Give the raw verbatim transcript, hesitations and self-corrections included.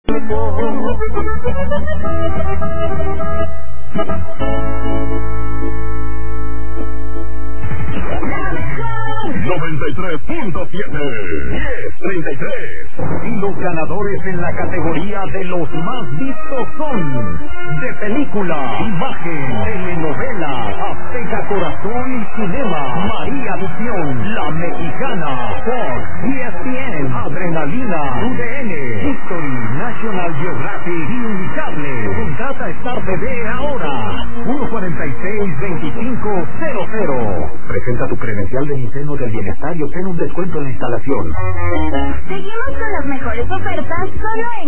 noventa y tres punto siete, diez treinta y tres. Y los ganadores en la categoría de los más vistos son de película, imagen, telenovela, Azteca Corazón y Cinema, María Visión, La Mexicana, Fox, E S P N, Adrenalina, U D N, History, National Geographic y Unicable. Contrata Star T V ahora. uno cuarenta y seis, veinticinco cero cero. Presenta tu credencial de mi seno del bienestar y obtén un descuento en la instalación. Seguimos con las mejores ofertas solo en